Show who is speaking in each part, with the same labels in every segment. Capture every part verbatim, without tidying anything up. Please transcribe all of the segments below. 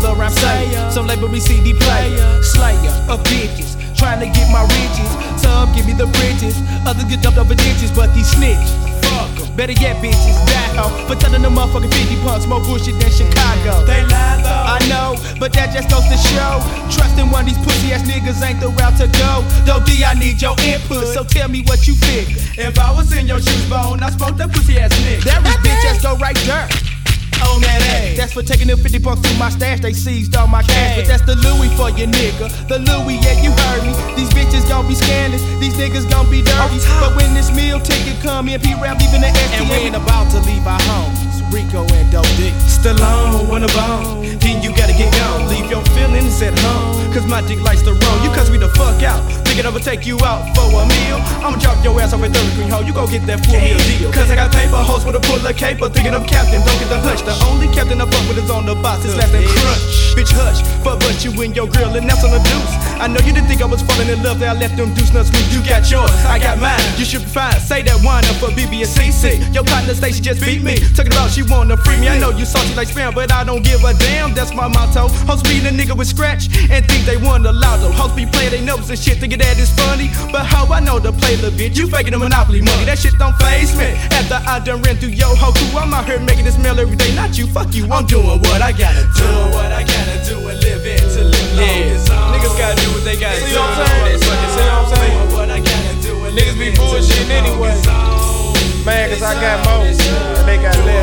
Speaker 1: Still around player, some label me C D player, slayer of bitches, trying to get my riches. Some give me the bridges, others get dumped over ditches, but these snitches, fuck em. Better yet, bitches, die ho, for telling them motherfucking fifty punks more bullshit than Chicago. They lie though, I know, but that just goes to show. Trusting one of these pussy ass niggas ain't the route to go. Though D, I need your input, so tell me what you figure. If I was in your shoes, bone, I smoke that pussy ass nigga. That rich bitch just go right there. On that ass. That's for taking them fifty bucks through my stash. They seized all my cash, but that's the Louis for you, nigga. The Louis, yeah, you heard me. These bitches gon' be scandalous. These niggas gon' be dirty. But when this meal ticket come in, P-Rap leaving the S T M. And we ain't about to leave our homes. Rico and Doe D. Stallone on the bone. Then you gotta get gone. Leave your feelings at home. Cause my dick likes to roll. You cuss me the fuck out. Thinking I'ma take you out for a meal. I'ma drop your ass off at thirty Green Hole. You gon' get that full meal deal. Cause I got paper hoes with a pull a caper. Thinking I'm captain, don't get the hush. The only captain I fuck with is on the box. His last name Crunch. Bitch hush, fuck but you and your girl and that's on the deuce. I know you didn't think I was falling in love. That I left them deuce nuts when you got yours. I got mine, you should be fine. Say that wine up for B B and C C. Your partner Stacy just beat me. Talking about she wanna free me. I know you salty like spam, but I don't give a damn. That's my motto. Hoes beat a nigga with scratch and think they won the lotto. Hoes be playing they nose and shit, thinking that it's funny. But how I know to play the bitch? You faking the monopoly money. That shit don't faze me. After I done ran through your whole crew, I'm out here making this meal every day. Not you, fuck you. I'm doing what I gotta do. Doing what I gotta do and live it to live long. Yeah, niggas gotta do what they gotta do. See what I'm saying? See what I'm saying? What I gotta do and niggas be bullshitting anyway. Man, cause I got more and they got less.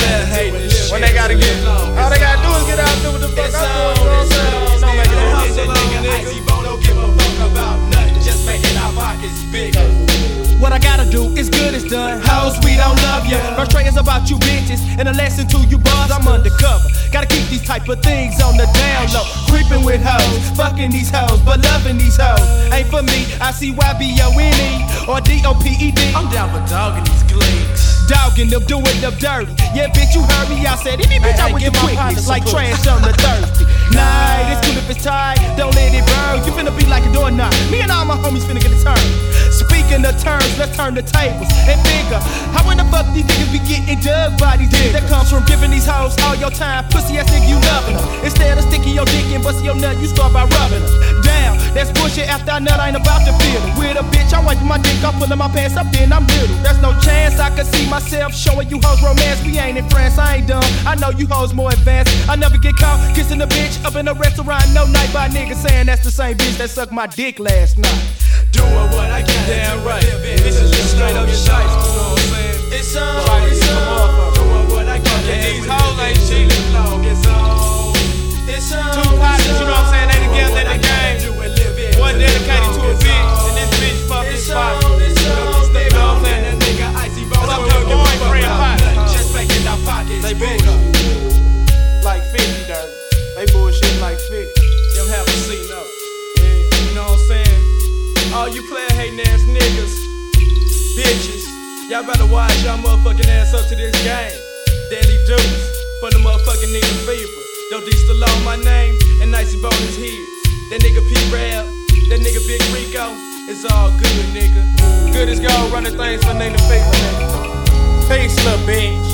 Speaker 1: When they gotta get, all they gotta do is get out and do what the fuck I'm doing. You know what I'm saying? Don't make it a hustle, nigga. Don't give a fuck about nothing. Just making our pockets bigger. What I gotta do is good, it's done. Hoes, we don't love ya. First tray is about you bitches, and a lesson to you buzz. I'm undercover. Gotta keep these type of things on the down low. Creeping with hoes, fucking these hoes, but loving these hoes ain't for me. I see Y B O N E or D O P E D. I'm down for dogging these gleeks. Dogging them, doing them dirty. Yeah, bitch, you heard me. I said, any bitch, I with the quickness like trash on the thirsty. Nah, it's cool if it's tight. Don't let it burn. You finna be like a doorknob. Me and all my homies finna get a turn. Speaking of terms, let's turn the tables and figure how in the fuck these niggas be getting dug by these niggas. That comes from giving these hoes all your time. Pussy ass nigga, you loving them. Instead of sticking your dick in, busting your nut, you start by rubbing them. Damn, that's bullshit. After I nut, I ain't about to feel it. With a bitch, I wiping my dick off, pulling my pants up, then I'm little. There's no chance I could see myself showing you hoes romance. We ain't in France, I ain't dumb. I know you hoes more advanced. I never get caught kissing a bitch up in a restaurant. No night by niggas saying that's the same bitch that sucked my dick last night. Doing what I can. Damn right. This is just straight up shit. You know what I'm saying? It's on. It's on. Doing what I can. These hoes ain't shit. It's on. It's on. Two partners, you know what I'm saying? They together in the game. One dedicated to a bitch, and this bitch fuck this partner. You know what I'm saying? Cause I'm your boyfriend partner. Just making our pockets. They bullshit like fifty, dirty. They bullshit like fifty. Them have a seat up. Yeah, you know what I'm saying? All you player hating ass niggas, bitches, y'all better watch y'all motherfucking ass up to this game. Daily Deuce, for the motherfucking nigga fever. Yo, D Stallone my name, and Nicey Bone is his. That nigga P-Rap, that nigga Big Rico, it's all good, nigga. Good as gold, running things for nigga fever, nigga. Peace, little bitch.